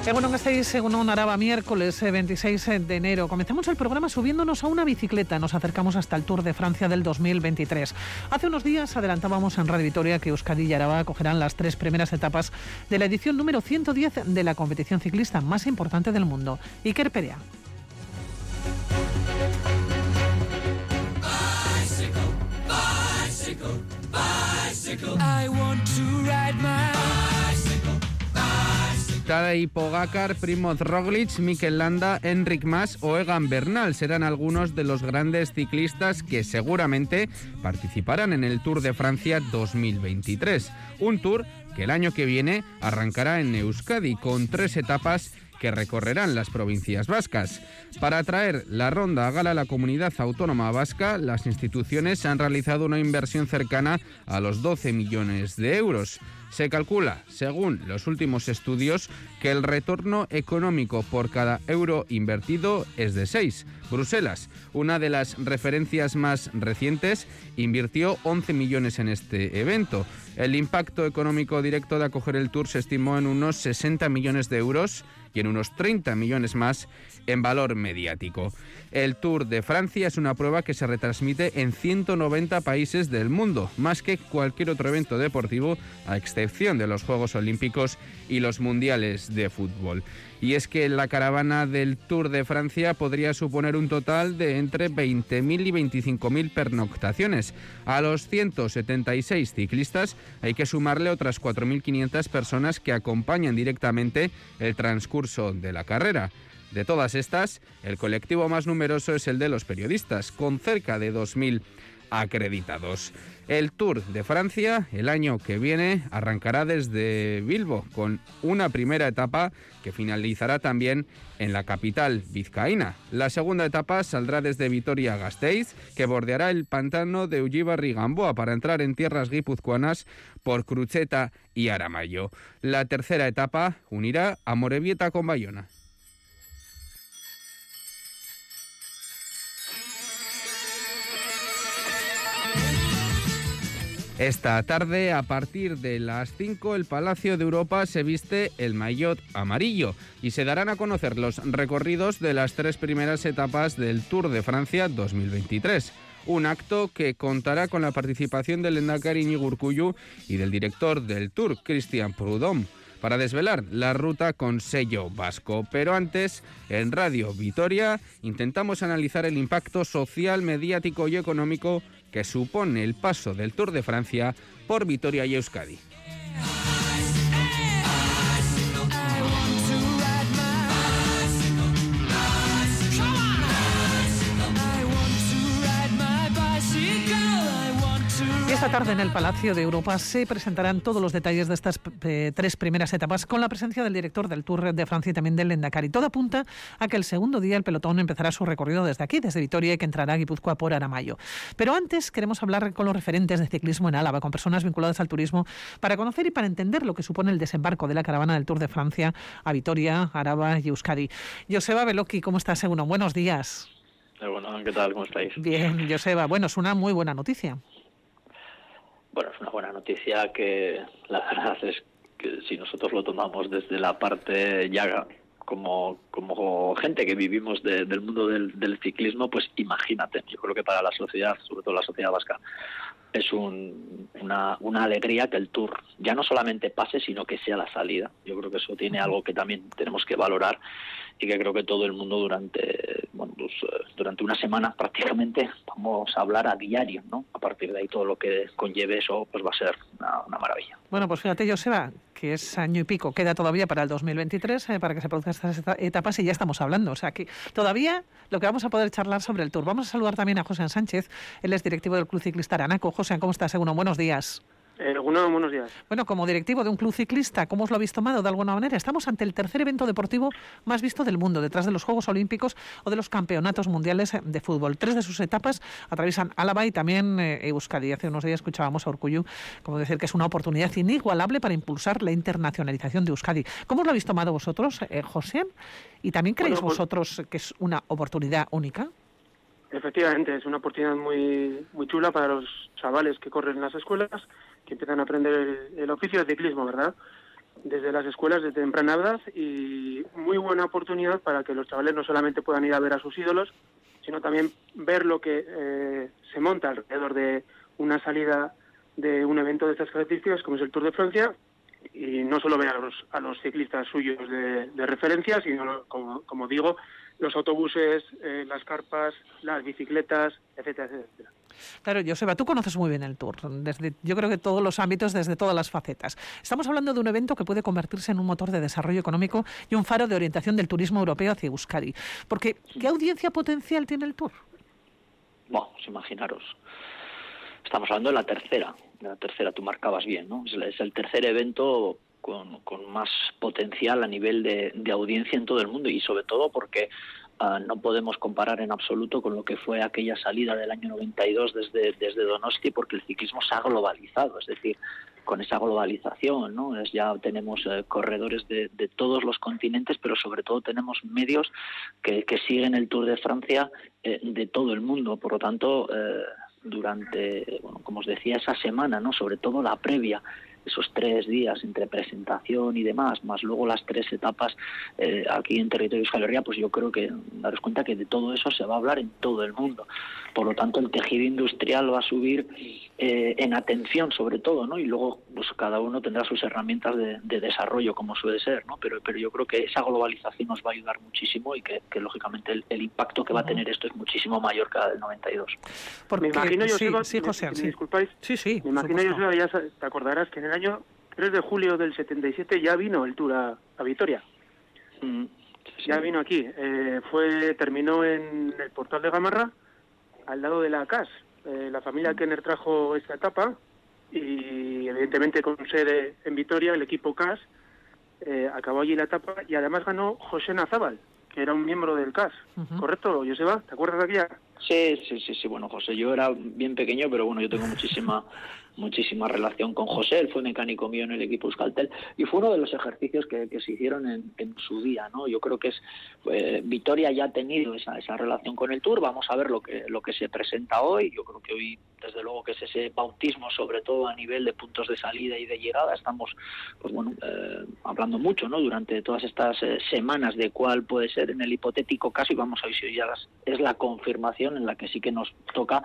Egunon Gasteiz, Egunon Araba, miércoles 26 de enero. Comenzamos el programa subiéndonos a una bicicleta. Nos acercamos hasta el Tour de Francia del 2023. Hace unos días adelantábamos en Radio Vitoria que Euskadi y Araba acogerán las 3 primeras etapas de la edición número 110 de la competición ciclista más importante del mundo. Iker Perea. I want to ride my Tadej Pogačar, Primoz Roglic, Mikel Landa, Enric Mas o Egan Bernal serán algunos de los grandes ciclistas que seguramente participarán en el Tour de Francia 2023. Un Tour que el año que viene arrancará en Euskadi con 3 etapas que recorrerán las provincias vascas. Para traer la ronda a gala a la comunidad autónoma vasca, las instituciones han realizado una inversión cercana a los 12 millones de euros. Se calcula, según los últimos estudios, que el retorno económico por cada euro invertido es de 6. Bruselas, una de las referencias más recientes, invirtió 11 millones en este evento. El impacto económico directo de acoger el Tour se estimó en unos 60 millones de euros y en unos 30 millones más en valor mediático. El Tour de Francia es una prueba que se retransmite en 190 países del mundo, más que cualquier otro evento deportivo, a excepción de los Juegos Olímpicos y los Mundiales de fútbol. Y es que la caravana del Tour de Francia podría suponer un total de entre 20.000 y 25.000 pernoctaciones. A los 176 ciclistas hay que sumarle otras 4.500 personas que acompañan directamente el transcurso de la carrera. De todas estas, el colectivo más numeroso es el de los periodistas, con cerca de 2.000 acreditados. El Tour de Francia el año que viene arrancará desde Bilbo con una primera etapa que finalizará también en la capital vizcaína. La segunda etapa saldrá desde Vitoria-Gasteiz, que bordeará el pantano de Ullibarri-Gamboa para entrar en tierras guipuzcoanas por Crucheta y Aramayo. La tercera etapa unirá a Amorebieta con Bayona. Esta tarde, a partir de las 5, el Palacio de Europa se viste el maillot amarillo y se darán a conocer los recorridos de las 3 primeras etapas del Tour de Francia 2023. Un acto que contará con la participación del lehendakari Iñigo Urkullu y del director del Tour, Christian Prudhomme, para desvelar la ruta con sello vasco. Pero antes, en Radio Vitoria, intentamos analizar el impacto social, mediático y económico que supone el paso del Tour de Francia por Vitoria y Euskadi. Esta tarde en el Palacio de Europa se presentarán todos los detalles de estas 3 primeras etapas con la presencia del director del Tour de Francia y también del lehendakari. Todo apunta a que el segundo día el pelotón empezará su recorrido desde aquí, desde Vitoria, y que entrará a Guipúzcoa por Aramayo. Pero antes queremos hablar con los referentes de ciclismo en Álava, con personas vinculadas al turismo, para conocer y para entender lo que supone el desembarco de la caravana del Tour de Francia a Vitoria, Araba y Euskadi. Joseba Beloki, ¿cómo estás, Egunon? Buenos días. Bueno, ¿qué tal? ¿Cómo estáis? Bien, Joseba. Bueno, es una muy buena noticia. Bueno, es una buena noticia que la verdad es que si nosotros lo tomamos desde la parte ya como gente que vivimos del mundo del ciclismo, pues imagínate, yo creo que para la sociedad, sobre todo la sociedad vasca, es una alegría que el Tour ya no solamente pase, sino que sea la salida. Yo creo que eso tiene algo que también tenemos que valorar y que creo que todo el mundo durante una semana prácticamente vamos a hablar a diario, ¿no? A partir de ahí todo lo que conlleve eso pues va a ser una maravilla. Bueno, pues fíjate, Joseba, que es año y pico, queda todavía para el 2023 para que se produzcan estas etapas y ya estamos hablando. O sea, que todavía lo que vamos a poder charlar sobre el Tour. Vamos a saludar también a José Sánchez, él es directivo del Club Ciclista Aranaco. José, ¿cómo estás? Buenos días. Buenos días. Bueno, como directivo de un club ciclista, ¿cómo os lo habéis tomado de alguna manera? Estamos ante el tercer evento deportivo más visto del mundo, detrás de los Juegos Olímpicos o de los Campeonatos Mundiales de Fútbol. 3 de sus etapas atraviesan Álava y también Euskadi. Hace unos días escuchábamos a Urkullu como decir que es una oportunidad inigualable para impulsar la internacionalización de Euskadi. ¿Cómo os lo habéis tomado vosotros, José? ¿Y también creéis vosotros que es una oportunidad única? Efectivamente, es una oportunidad muy chula para los chavales que corren en las escuelas, que empiezan a aprender el oficio de ciclismo, ¿verdad? desde las escuelas de temprana edad y muy buena oportunidad para que los chavales no solamente puedan ir a ver a sus ídolos, sino también ver lo que se monta alrededor de una salida de un evento de estas características como es el Tour de Francia, y no solo ver a los ciclistas suyos de referencia, sino, como digo, los autobuses, las carpas, las bicicletas, etcétera, etcétera. Claro, Joseba, tú conoces muy bien el Tour, yo creo que todos los ámbitos, desde todas las facetas. Estamos hablando de un evento que puede convertirse en un motor de desarrollo económico y un faro de orientación del turismo europeo hacia Euskadi. Porque, ¿qué audiencia potencial tiene el Tour? Bueno, pues imaginaros. Estamos hablando de la tercera, tú marcabas bien, ¿no? Es el tercer evento con más potencial a nivel de audiencia en todo el mundo, y sobre todo porque no podemos comparar en absoluto con lo que fue aquella salida del año 92 desde Donosti, porque el ciclismo se ha globalizado, es decir, con esa globalización, ¿no? Ya tenemos corredores de todos los continentes, pero sobre todo tenemos medios que siguen el Tour de Francia de todo el mundo. Por lo tanto, durante, como os decía, esa semana, ¿no? Sobre todo la previa, esos 3 días entre presentación y demás, más luego las 3 etapas aquí en territorio de Euskal Herria, pues yo creo que daros cuenta que de todo eso se va a hablar en todo el mundo. Por lo tanto, el tejido industrial va a subir en atención, sobre todo, ¿no? Y luego pues cada uno tendrá sus herramientas de desarrollo, como suele ser, ¿no? Pero yo creo que esa globalización nos va a ayudar muchísimo, y que lógicamente el impacto que va a tener esto es muchísimo mayor que el del 92. Porque, me imagino, Joseba, sí, José, ¿me disculpáis? Sí. Me imagino, Joseba, ya te acordarás que en el año 3 de julio del 77 ya vino el Tour a Vitoria. Sí. Ya vino aquí. Terminó en el Portal de Gamarra, al lado de la CAS. La familia Kenner trajo esta etapa y, evidentemente, con sede en Vitoria, el equipo CAS acabó allí la etapa, y además ganó José Nazábal, que era un miembro del CAS. ¿Correcto, Joseba? ¿Te acuerdas de aquella? Sí. Bueno, José, yo era bien pequeño, pero bueno, yo tengo muchísima relación con José. Él fue mecánico mío en el equipo Euskaltel y fue uno de los ejercicios que se hicieron en su día, ¿no? Yo creo que Vitoria ya ha tenido esa relación con el Tour. Vamos a ver lo que se presenta hoy. Yo creo que hoy, desde luego, que es ese bautismo, sobre todo a nivel de puntos de salida y de llegada. Estamos, pues bueno, hablando mucho, ¿no? Durante todas estas semanas de cuál puede ser en el hipotético caso, y vamos a ver si hoy ya es la confirmación en la que sí que nos toca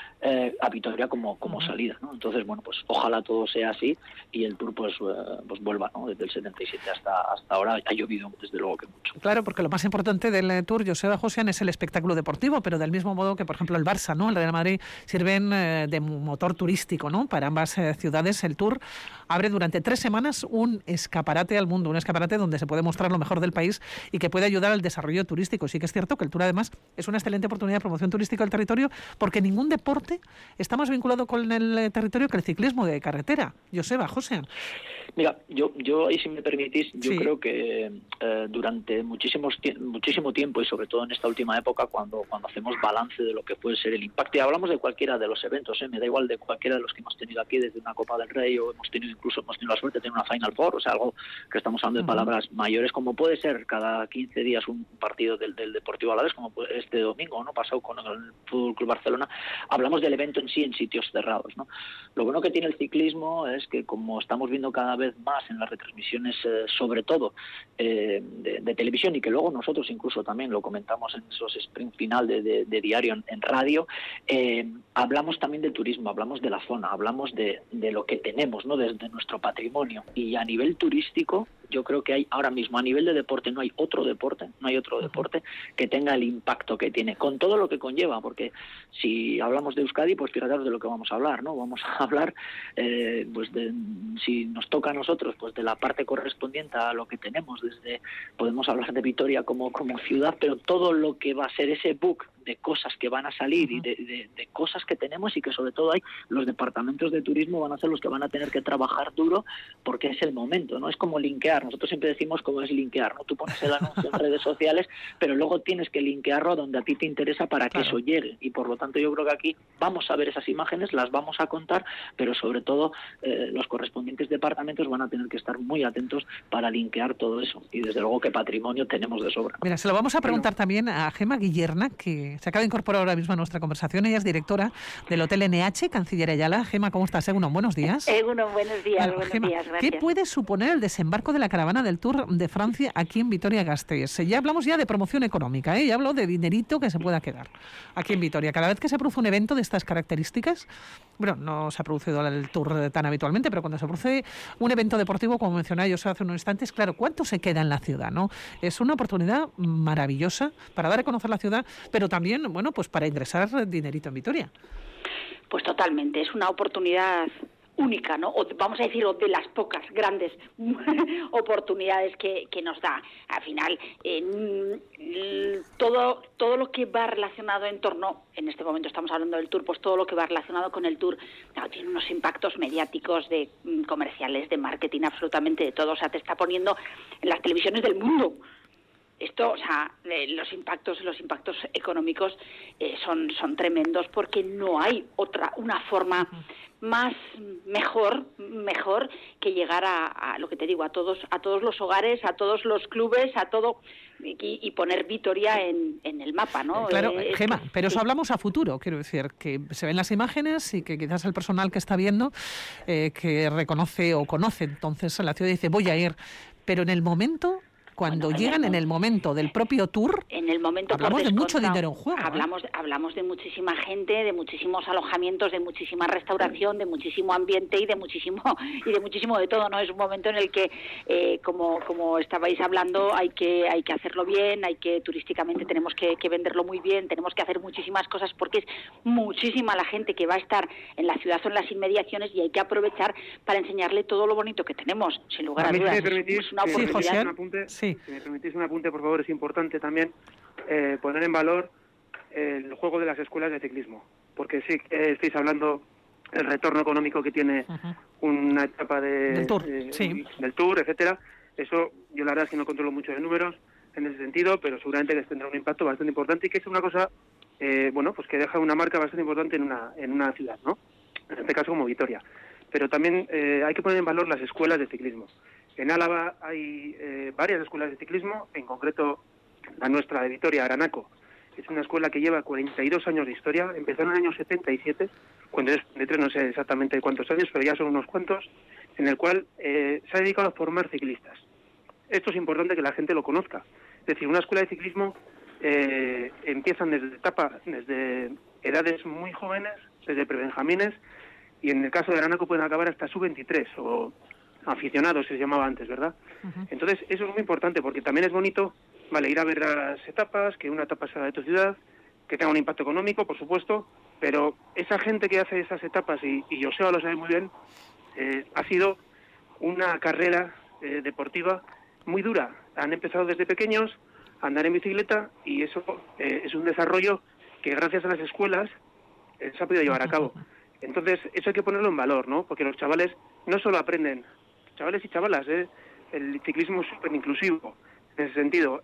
a Vitoria como salida, ¿no? Entonces, bueno, pues ojalá todo sea así y el Tour pues vuelva, ¿no? Desde el 77 hasta ahora ha llovido, desde luego, que mucho. Claro, porque lo más importante del Tour, Joseba Josian, es el espectáculo deportivo, pero del mismo modo que, por ejemplo, el Barça, ¿no? El Real Madrid sirven de motor turístico, ¿no? Para ambas ciudades. El Tour abre durante 3 semanas un escaparate al mundo, un escaparate donde se puede mostrar lo mejor del país y que puede ayudar al desarrollo turístico. Sí que es cierto que el Tour, además, es una excelente oportunidad de promoción turística del territorio, porque ningún deporte está más vinculado con el territorio que el ciclismo de carretera. Joseba, Josian. Mira, yo ahí, si me permitís, yo sí. creo que durante muchísimo tiempo, y sobre todo en esta última época, cuando hacemos balance de lo que puede ser el impacto, y hablamos de cualquiera de los eventos, me da igual de cualquiera de los que hemos tenido aquí, desde una Copa del Rey, o hemos tenido la suerte de tener una Final Four, o sea, algo que estamos hablando de palabras mayores, como puede ser cada 15 días un partido del Deportivo Alavés, como este domingo, ¿no? Pasado con el Fútbol Club Barcelona. Hablamos del evento en sí, en sitios cerrados, ¿no? Lo bueno que tiene el ciclismo es que, como estamos viendo cada vez más en las retransmisiones, sobre todo de televisión, y que luego nosotros incluso también lo comentamos en esos sprint final de diario en radio, hablamos también del turismo, hablamos de la zona, hablamos de lo que tenemos, ¿no? Desde nuestro patrimonio. Y a nivel turístico, yo creo que hay ahora mismo, a nivel de deporte, no hay otro deporte que tenga el impacto que tiene, con todo lo que conlleva, porque si hablamos de Euskadi, pues fíjate de lo que vamos a hablar, ¿no? Vamos a hablar, pues si nos toca a nosotros, pues de la parte correspondiente a lo que tenemos, podemos hablar de Vitoria como ciudad, pero todo lo que va a ser ese book de cosas que van a salir y de cosas que tenemos, y que sobre todo los departamentos de turismo van a ser los que van a tener que trabajar duro, porque es el momento, ¿no? Es como linkear. Nosotros siempre decimos cómo es linkear, ¿no? Tú pones el anuncio en redes sociales, pero luego tienes que linkearlo a donde a ti te interesa para que eso llegue. Y por lo tanto, yo creo que aquí vamos a ver esas imágenes, las vamos a contar, pero sobre todo los correspondientes departamentos van a tener que estar muy atentos para linkear todo eso. Y desde luego que patrimonio tenemos de sobra. Mira, se lo vamos a preguntar también a Gemma Guillerna, que se acaba de incorporar ahora mismo a nuestra conversación. Ella es directora del Hotel NH, Canciller Ayala. Gema, ¿cómo estás? Egunon, buenos días. Egunon, buenos días, Gema, gracias. ¿qué puede suponer el desembarco de la caravana del Tour de Francia aquí en Vitoria-Gasteiz? Ya hablamos ya de promoción económica, ya hablo de dinerito que se pueda quedar aquí en Vitoria. Cada vez que se produce un evento de estas características, bueno, no se ha producido el Tour tan habitualmente, pero cuando se produce un evento deportivo, como mencionaba yo hace unos instantes, claro, ¿cuánto se queda en la ciudad, no? Es una oportunidad maravillosa para dar a conocer la ciudad, pero también, bueno, pues para ingresar dinerito en Vitoria. Pues totalmente, es una oportunidad única, ¿no? O vamos a decir, o de las pocas grandes oportunidades que nos da. Al final, todo lo que va relacionado en torno, en este momento estamos hablando del Tour, pues todo lo que va relacionado con el Tour, claro, tiene unos impactos mediáticos, de comerciales, de marketing, absolutamente de todo. O sea, te está poniendo en las televisiones del mundo. Esto, o sea, los impactos económicos son tremendos, porque no hay una forma mejor que llegar a lo que te digo, a todos los hogares, a todos los clubes, a todo, y poner Vitoria en el mapa, ¿no? Claro, Gema, pero eso hablamos a futuro, quiero decir, que se ven las imágenes y que quizás el personal que está viendo, que reconoce o conoce entonces a la ciudad, dice, voy a ir, pero en el momento... Cuando llegan en el momento del propio Tour, en el momento hablamos de mucho dinero en juego. Hablamos de muchísima gente, de muchísimos alojamientos, de muchísima restauración, de muchísimo ambiente y de muchísimo de todo, ¿no? Es un momento en el que, como estabais hablando, hay que hacerlo bien, turísticamente tenemos que venderlo muy bien, tenemos que hacer muchísimas cosas, porque es muchísima la gente que va a estar en la ciudad o en las inmediaciones, y hay que aprovechar para enseñarle todo lo bonito que tenemos, sin lugar a dudas. Es una oportunidad. Si me permitís un apunte, por favor, es importante también poner en valor el juego de las escuelas de ciclismo, porque sí estáis hablando del retorno económico que tiene una etapa del Tour, etcétera. Eso yo la verdad es que no controlo mucho de números en ese sentido, pero seguramente que tendrá un impacto bastante importante, y que es una cosa pues que deja una marca bastante importante en una ciudad, ¿no? En este caso como Vitoria. Pero también hay que poner en valor las escuelas de ciclismo. En Álava hay varias escuelas de ciclismo, en concreto la nuestra de Vitoria, Aranaco. Es una escuela que lleva 42 años de historia, empezó en el año 77, cuando es de tres no sé exactamente cuántos años, pero ya son unos cuantos, en el cual se ha dedicado a formar ciclistas. Esto es importante que la gente lo conozca. Es decir, una escuela de ciclismo empiezan desde edades muy jóvenes, desde prebenjamines, y en el caso de Aranaco pueden acabar hasta sub-23 o aficionados, se llamaba antes, ¿verdad? Entonces, eso es muy importante, porque también es bonito, ir a ver las etapas, que una etapa sea de tu ciudad, que tenga un impacto económico, por supuesto, pero esa gente que hace esas etapas, y Joseba lo sabe muy bien, ha sido una carrera deportiva muy dura. Han empezado desde pequeños a andar en bicicleta, y eso es un desarrollo que gracias a las escuelas se ha podido llevar a cabo. Entonces, eso hay que ponerlo en valor, ¿no? Porque los chavales no solo aprenden, chavales y chavalas, el ciclismo es súper inclusivo en ese sentido,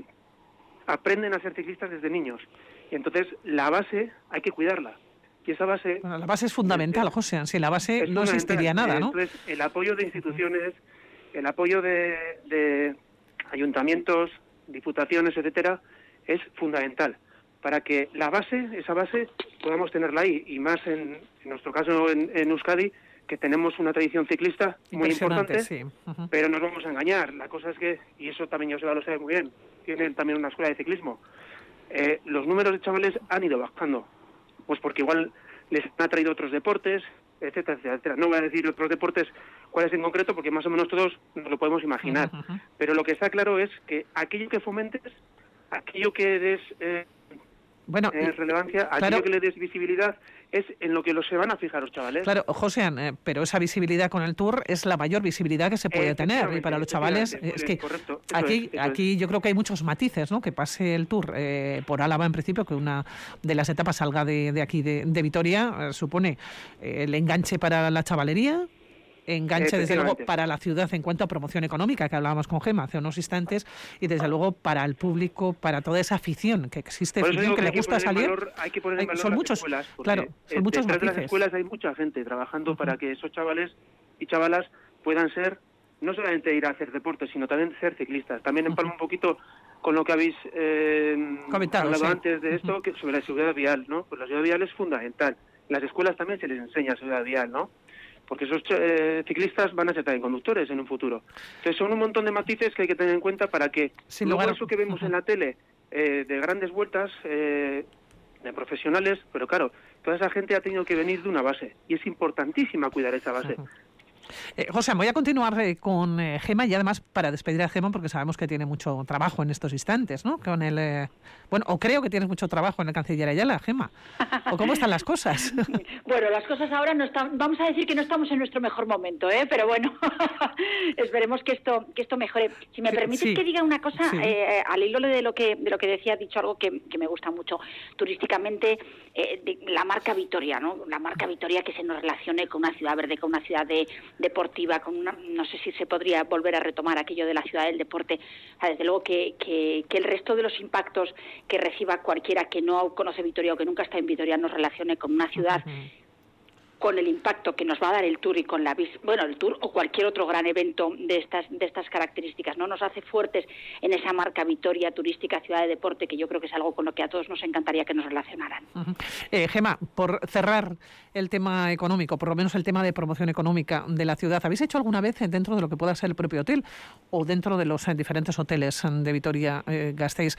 aprenden a ser ciclistas desde niños, y entonces la base hay que cuidarla, y esa base... Bueno, la base es fundamental, José, sin la base no existiría nada, ¿no? Entonces, el apoyo de instituciones, el apoyo de ayuntamientos, diputaciones, etcétera, es fundamental para que esa base, podamos tenerla ahí, y más en nuestro caso en Euskadi, que tenemos una tradición ciclista muy importante, sí. Pero no nos vamos a engañar. La cosa es que, y eso también Joseba lo sabe muy bien, tienen también una escuela de ciclismo, los números de chavales han ido bajando, pues porque igual les han atraído otros deportes, etcétera, etcétera. No voy a decir otros deportes cuáles en concreto, porque más o menos todos nos lo podemos imaginar. Pero lo que está claro es que aquello que fomentes, aquello que des relevancia, aquello que le des visibilidad, es en lo que se van a fijar los chavales. Claro, José, pero esa visibilidad con el Tour es la mayor visibilidad que se puede tener, y para los chavales es que correcto, aquí yo creo que hay muchos matices, ¿no? Que pase el Tour por Álava, en principio, que una de las etapas salga de aquí de Vitoria, supone el enganche para la chavalería, enganche desde luego para la ciudad en cuanto a promoción económica, que hablábamos con Gema hace unos instantes, y desde luego para el público, para toda esa afición que existe, afición que le gusta salir. Hay que poner en valor son las muchos, escuelas, claro, son muchos detrás matices. de las escuelas hay mucha gente trabajando para que esos chavales y chavalas puedan ser, no solamente ir a hacer deporte, sino también ser ciclistas. También empalma un poquito con lo que habéis comentado hablado antes de esto, que sobre la seguridad vial, ¿no? Pues la seguridad vial es fundamental. En las escuelas también se les enseña seguridad vial, ¿no? Porque esos ciclistas van a ser también conductores en un futuro. Entonces son un montón de matices que hay que tener en cuenta para que luego eso que vemos en la tele de grandes vueltas de profesionales, pero claro, toda esa gente ha tenido que venir de una base y es importantísima cuidar esa base. José, voy a continuar con Gema y además para despedir a Gema porque sabemos que tiene mucho trabajo en estos instantes, ¿no? Con el, bueno, o creo que tienes mucho trabajo en el Canciller Ayala, Gema. ¿O cómo están las cosas? Bueno, las cosas ahora no están, vamos a decir que no estamos en nuestro mejor momento, pero bueno, esperemos que esto mejore. Si me permites que diga una cosa, al hilo de lo que decía, has dicho algo que me gusta mucho. Turísticamente, la marca Vitoria, ¿no? La marca Vitoria que se nos relacione con una ciudad verde, con una ciudad deportiva, con una, no sé si se podría volver a retomar aquello de la ciudad del deporte. Desde luego que el resto de los impactos que reciba cualquiera que no conoce Vitoria o que nunca está en Vitoria nos relacione con una ciudad con el impacto que nos va a dar el Tour y con el Tour o cualquier otro gran evento de estas características, ¿no? Nos hace fuertes en esa marca Vitoria turística, ciudad de deporte, que yo creo que es algo con lo que a todos nos encantaría que nos relacionaran. Gema, por cerrar el tema económico, por lo menos el tema de promoción económica de la ciudad, ¿habéis hecho alguna vez dentro de lo que pueda ser el propio hotel o dentro de los diferentes hoteles de Vitoria-Gasteiz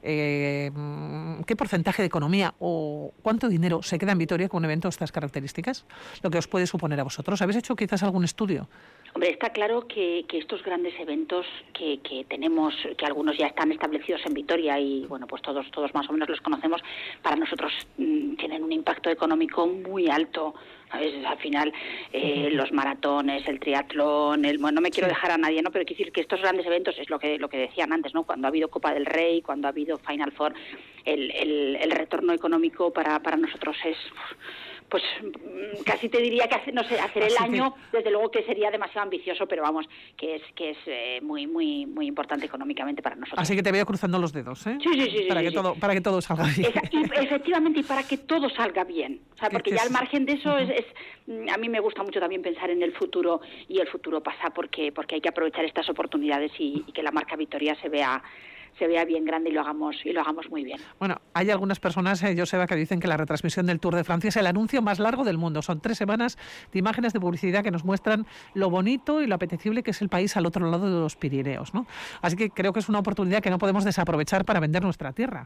qué porcentaje de economía o cuánto dinero se queda en Vitoria con un evento de estas características? Lo que os puede suponer a vosotros. ¿Habéis hecho quizás algún estudio? Hombre, está claro que estos grandes eventos que tenemos, que algunos ya están establecidos en Vitoria y bueno, pues todos más o menos los conocemos, para nosotros tienen un impacto económico muy alto. ¿Sabes? Al final, los maratones, el triatlón, no me quiero dejar a nadie, ¿no? Pero quiero decir que estos grandes eventos es lo que decían antes, ¿no? Cuando ha habido Copa del Rey, cuando ha habido Final Four, el retorno económico para nosotros es, pues casi te diría que hacer el año, desde luego que sería demasiado ambicioso, pero vamos, que es muy muy muy importante económicamente para nosotros. Así que te veo cruzando los dedos, ¿eh? Sí. Para que todo salga bien. Efectivamente, y para que todo salga bien. O sea, porque ya al margen de eso a mí me gusta mucho también pensar en el futuro, y el futuro pasa porque hay que aprovechar estas oportunidades y que la marca Vitoria se vea bien grande y lo hagamos muy bien. Bueno, hay algunas personas, Joseba, que dicen que la retransmisión del Tour de Francia es el anuncio más largo del mundo. Son 3 semanas de imágenes de publicidad que nos muestran lo bonito y lo apetecible que es el país al otro lado de los Pirineos, ¿no? Así que creo que es una oportunidad que no podemos desaprovechar para vender nuestra tierra.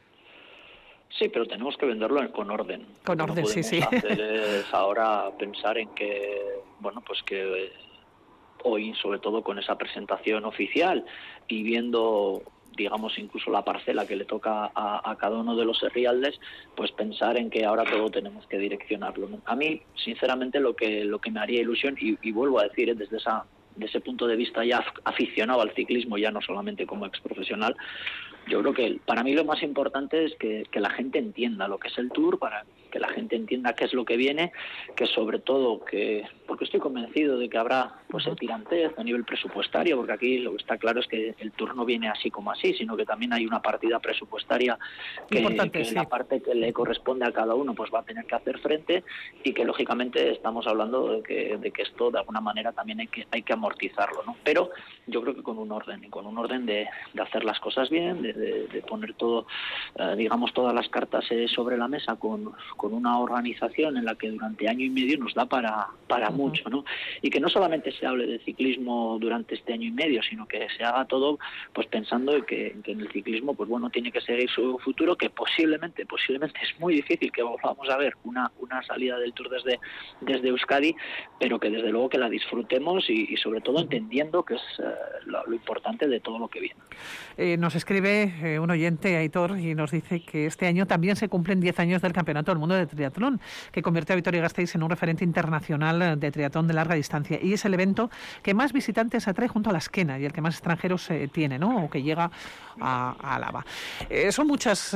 Sí, pero tenemos que venderlo con orden. Con orden, sí. Hacer es ahora pensar en que, bueno, pues que hoy, sobre todo con esa presentación oficial y viendo, digamos, incluso la parcela que le toca a cada uno de los herrialdes, pues pensar en que ahora todo tenemos que direccionarlo, ¿no? A mí, sinceramente, lo que me haría ilusión, y vuelvo a decir, desde ese punto de vista ya aficionado al ciclismo, ya no solamente como exprofesional, yo creo que para mí lo más importante es que la gente entienda lo que es el Tour, para que la gente entienda qué es lo que viene, que sobre todo porque estoy convencido de que habrá pues el tirantez a nivel presupuestario, porque aquí lo que está claro es que el Tour no viene así como así, sino que también hay una partida presupuestaria que la parte que le corresponde a cada uno pues va a tener que hacer frente, y que lógicamente estamos hablando de que esto de alguna manera también hay que amortizarlo, ¿no? Pero yo creo que con un orden de hacer las cosas bien, de poner todo, digamos, todas las cartas sobre la mesa con una organización en la que durante año y medio nos da para mucho, ¿no? Y que no solamente se hable de ciclismo durante este año y medio, sino que se haga todo pues pensando en que en el ciclismo pues bueno tiene que seguir su futuro, que posiblemente es muy difícil que volvamos a ver una salida del Tour desde Euskadi, pero que desde luego que la disfrutemos y sobre todo entendiendo que es lo importante de todo lo que viene. Nos escribe un oyente, Aitor, y nos dice que este año también se cumplen 10 años del Campeonato del Mundo de Triatlón, que convirtió a Vitoria-Gasteiz en un referente internacional de triatlón de larga distancia, y es el evento que más visitantes atrae junto a la Esquena y el que más extranjeros tiene, ¿no? O que llega a Álava. Son muchos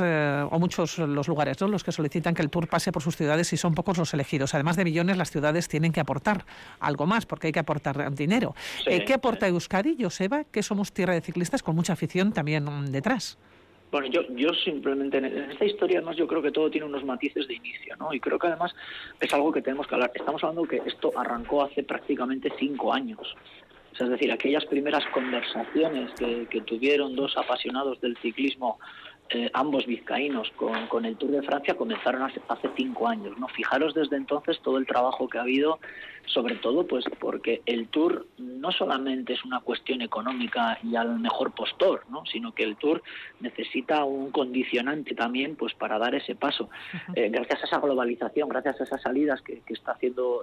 los lugares, ¿no?, los que solicitan que el Tour pase por sus ciudades, y son pocos los elegidos. Además de millones, las ciudades tienen que aportar algo más, porque hay que aportar dinero. Sí, ¿qué aporta Euskadi, Joseba? Que somos tierra de ciclistas con mucha afición también detrás. Bueno, yo simplemente en esta historia, además, yo creo que todo tiene unos matices de inicio, ¿no? Y creo que además es algo que tenemos que hablar. Estamos hablando que esto arrancó hace prácticamente 5 años. O sea, es decir, aquellas primeras conversaciones que tuvieron dos apasionados del ciclismo, ambos vizcaínos, con el Tour de Francia, comenzaron hace 5 años, ¿no? Fijaros desde entonces todo el trabajo que ha habido, sobre todo pues porque el Tour no solamente es una cuestión económica y al mejor postor, ¿no? Sino que el Tour necesita un condicionante también pues para dar ese paso. Gracias a esa globalización, gracias a esas salidas que están haciendo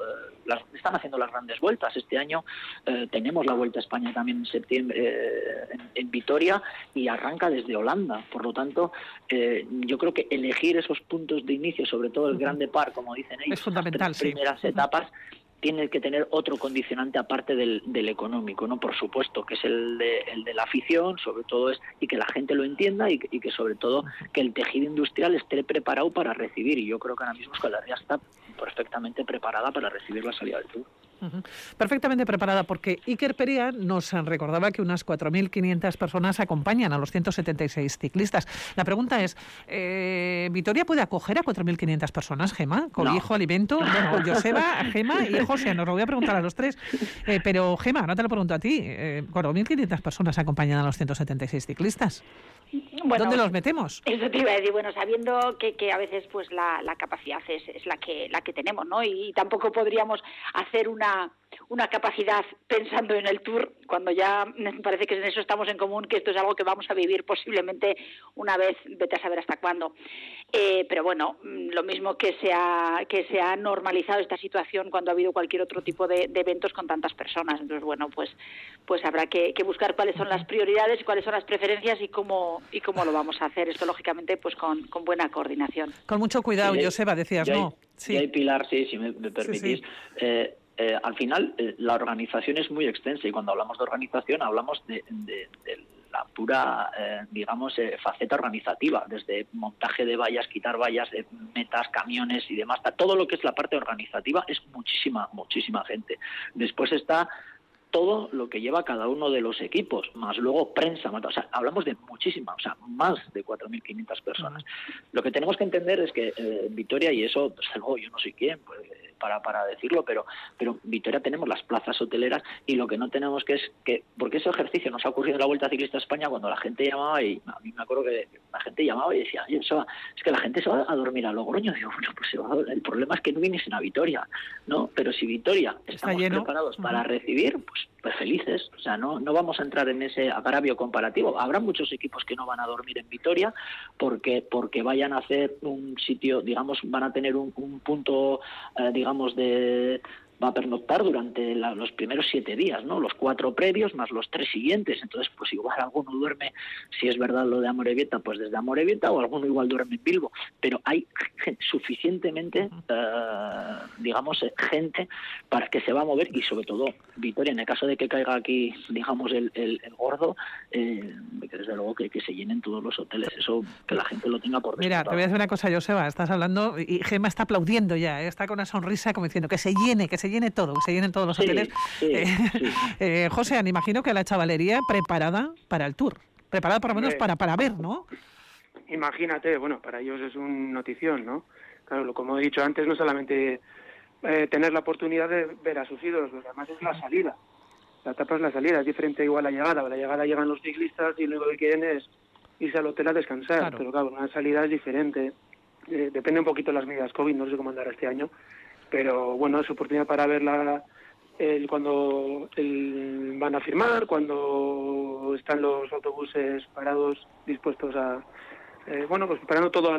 las grandes vueltas. Este año tenemos la Vuelta a España también en septiembre en Vitoria, y arranca desde Holanda. Por lo tanto, yo creo que elegir esos puntos de inicio, sobre todo el Grand Depart, como dicen ellos, es fundamental, las primeras etapas, tiene que tener otro condicionante aparte del económico, ¿no? Por supuesto, que es el de la afición, sobre todo y que la gente lo entienda y que sobre todo que el tejido industrial esté preparado para recibir, y yo creo que ahora mismo Euskal Herria está perfectamente preparada para recibir la salida del Tour. Perfectamente preparada, porque Iker Perea nos recordaba que unas 4.500 personas acompañan a los 176 ciclistas. La pregunta es, ¿Vitoria puede acoger a 4.500 personas, Gemma? Cobijo, alimento, bueno, Joseba, Gemma y José, nos lo voy a preguntar a los tres. Pero Gemma, no te lo pregunto a ti, 4.500 personas acompañan a los 176 ciclistas. Bueno, ¿dónde los metemos? Eso te iba a decir, bueno, sabiendo que a veces pues la capacidad es la que tenemos, ¿no? Y tampoco podríamos hacer una capacidad pensando en el Tour, cuando ya me parece que en eso estamos en común, que esto es algo que vamos a vivir posiblemente una vez, vete a saber hasta cuándo. Pero bueno, lo mismo que se ha normalizado esta situación cuando ha habido cualquier otro tipo de eventos con tantas personas. Entonces, bueno, pues habrá que buscar cuáles son las prioridades, cuáles son las preferencias y cómo lo vamos a hacer. Esto, lógicamente, pues con buena coordinación. Con mucho cuidado, sí, Joseba, decías, ¿no? Sí, hay Pilar, sí, si me permitís. Sí. Al final, la organización es muy extensa, y cuando hablamos de organización hablamos de la pura, faceta organizativa, desde montaje de vallas, quitar vallas, metas, camiones y demás. Todo lo que es la parte organizativa es muchísima gente. Después está todo lo que lleva cada uno de los equipos, más luego prensa, o sea, hablamos de muchísimas, o sea, más de 4.500 personas. Lo que tenemos que entender es que Vitoria, y eso, pues, luego yo no soy quien para decirlo, pero Vitoria tenemos las plazas hoteleras, y lo que no tenemos porque ese ejercicio nos ha ocurrido en la Vuelta Ciclista a España, cuando la gente llamaba, y a mí me acuerdo que la gente llamaba y decía, oye, es que la gente se va a dormir a Logroño. Digo, bueno, pues el problema es que no viniesen a Vitoria, ¿no? Pero si Vitoria estamos preparados para recibir, pues felices. O sea, no vamos a entrar en ese agravio comparativo. Habrá muchos equipos que no van a dormir en Vitoria porque vayan a hacer un sitio, van a tener un punto, va a pernoctar durante los primeros 7 días, ¿no? Los 4 previos más los 3 siguientes. Entonces, pues igual alguno duerme, si es verdad lo de Amorebieta, pues desde Amorebieta, o alguno igual duerme en Bilbo. Pero hay suficientemente, gente para que se va a mover, y sobre todo Vitoria, en el caso de que caiga aquí, el gordo, que desde luego que se llenen todos los hoteles. Eso, que la gente lo tenga por descontado. Mira, te voy a decir una cosa, Joseba, estás hablando y Gemma está aplaudiendo ya, está con una sonrisa como diciendo que se llene todo, que se llenen todos los hoteles. Sí. José, me imagino que la chavalería preparada para el Tour, preparada por lo menos para ver, ¿no? Imagínate, bueno, para ellos es una notición, ¿no? Claro, como he dicho antes, no solamente tener la oportunidad de ver a sus ídolos, pues además es la salida. La etapa es la salida, es diferente igual a la llegada. A la llegada llegan los ciclistas y lo que quieren es irse al hotel a descansar, claro. Pero claro, una salida es diferente. Depende un poquito de las medidas COVID, no sé cómo andará este año, pero bueno, es oportunidad para verla cuando van a firmar, cuando están los autobuses parados, dispuestos a pues preparando todo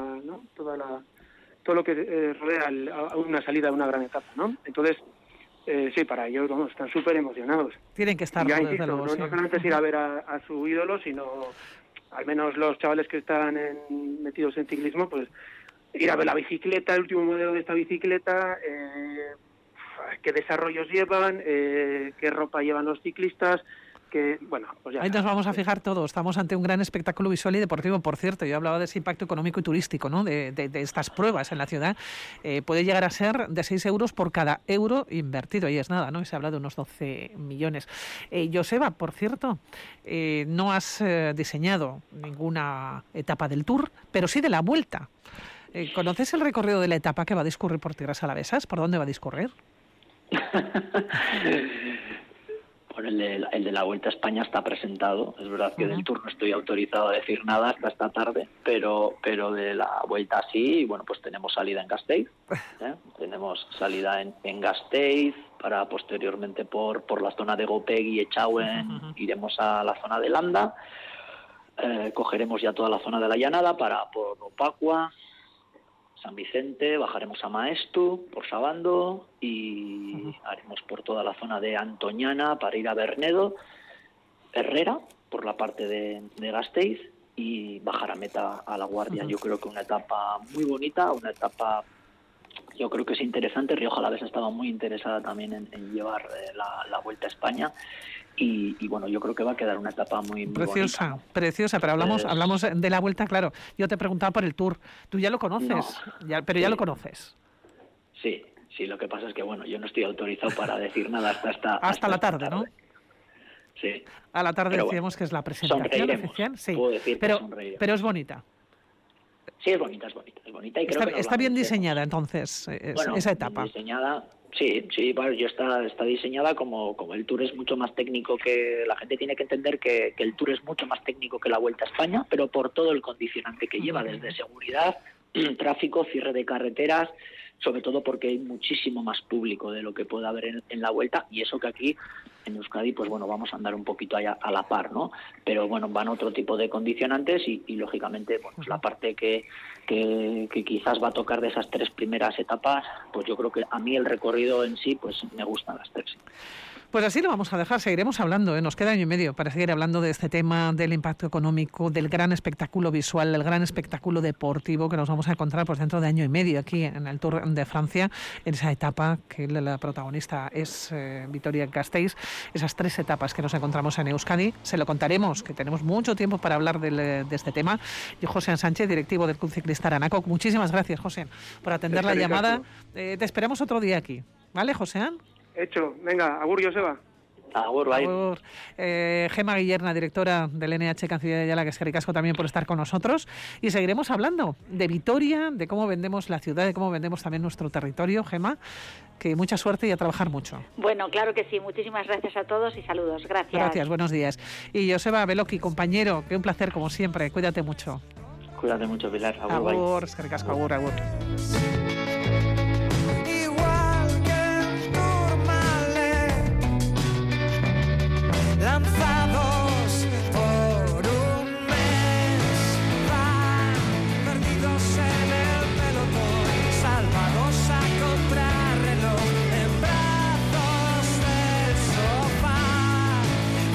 lo que rodea a una salida de una gran etapa, ¿no? Entonces, sí, para ellos están súper emocionados. Tienen que estar, ya, insisto, no solamente es ir a ver a su ídolo, sino al menos los chavales que están metidos en ciclismo, pues ir a ver la bicicleta, el último modelo de esta bicicleta, qué desarrollos llevan, qué ropa llevan los ciclistas, pues ya. Ahí nos vamos a fijar todos. Estamos ante un gran espectáculo visual y deportivo, por cierto. Yo hablaba de ese impacto económico y turístico, ¿no? De estas pruebas en la ciudad. Puede llegar a ser de 6 euros por cada euro invertido. Ahí es nada, ¿no? Se habla de unos 12 millones. Joseba, por cierto, no has diseñado ninguna etapa del Tour, pero sí de la Vuelta. ¿Conoces el recorrido de la etapa que va a discurrir por tierras alavesas? ¿Por dónde va a discurrir? Bueno, el de la Vuelta a España está presentado. Es verdad que del Tour no estoy autorizado a decir nada hasta esta tarde, pero de la Vuelta sí. Y bueno, pues tenemos salida en Gasteiz. Tenemos salida en Gasteiz, para posteriormente por la zona de Gopegui y Echauen iremos a la zona de Landa. Cogeremos ya toda la zona de la Llanada por Opacua, San Vicente, bajaremos a Maestu, por Sabando, y haremos por toda la zona de Antoñana para ir a Bernedo, Herrera, por la parte de Gasteiz, y bajar a meta a La Guardia. Yo creo que una etapa muy bonita, una etapa, yo creo que es interesante. Rioja Alavesa estaba muy interesada también en llevar la Vuelta a España. Y bueno, yo creo que va a quedar una etapa muy preciosa, bonita. Preciosa, pero hablamos de la Vuelta, claro. Yo te preguntaba por el Tour. Tú ya lo conoces, pero ya lo conoces. Sí, lo que pasa es que bueno, yo no estoy autorizado para decir nada hasta la tarde, ¿no? Sí. A la tarde decíamos que es la presentación oficial. Sí, puedo decir pero es bonita. Sí, es bonita. Y creo que está bien diseñada, entonces, esa etapa. Bien diseñada. Sí, bueno, está diseñada como el Tour es mucho más técnico, que la gente tiene que entender que el Tour es mucho más técnico que la Vuelta a España, pero por todo el condicionante que lleva, desde seguridad, tráfico, cierre de carreteras, sobre todo porque hay muchísimo más público de lo que puede haber en la Vuelta, y eso que aquí en Euskadi, pues bueno, vamos a andar un poquito allá a la par, ¿no? Pero bueno, van otro tipo de condicionantes y lógicamente, bueno, pues la parte que quizás va a tocar de esas 3 primeras etapas, pues yo creo que a mí el recorrido en sí, pues me gustan las 3. Pues así lo vamos a dejar, seguiremos hablando, nos queda año y medio para seguir hablando de este tema, del impacto económico, del gran espectáculo visual, del gran espectáculo deportivo que nos vamos a encontrar pues dentro de año y medio aquí en el Tour de Francia, en esa etapa que la protagonista es Vitoria-Gasteiz, esas 3 etapas que nos encontramos en Euskadi. Se lo contaremos, que tenemos mucho tiempo para hablar de este tema. Yo, José Sánchez, directivo del Club Ciclista Aranaco, muchísimas gracias, José, por atender la llamada. Te esperamos otro día aquí, ¿vale, José? Hecho. Venga, agur, Joseba. Agur, bye. Agur. Gema Guillerna, directora del NH Canciller de Ayala, que es que ricasco también por estar con nosotros. Y seguiremos hablando de Vitoria, de cómo vendemos la ciudad, de cómo vendemos también nuestro territorio. Gema, que mucha suerte y a trabajar mucho. Bueno, claro que sí. Muchísimas gracias a todos y saludos. Gracias. Gracias, buenos días. Y Joseba Beloki, compañero, que un placer como siempre. Cuídate mucho. Cuídate mucho, Pilar. Agur, es que ricasco, agur.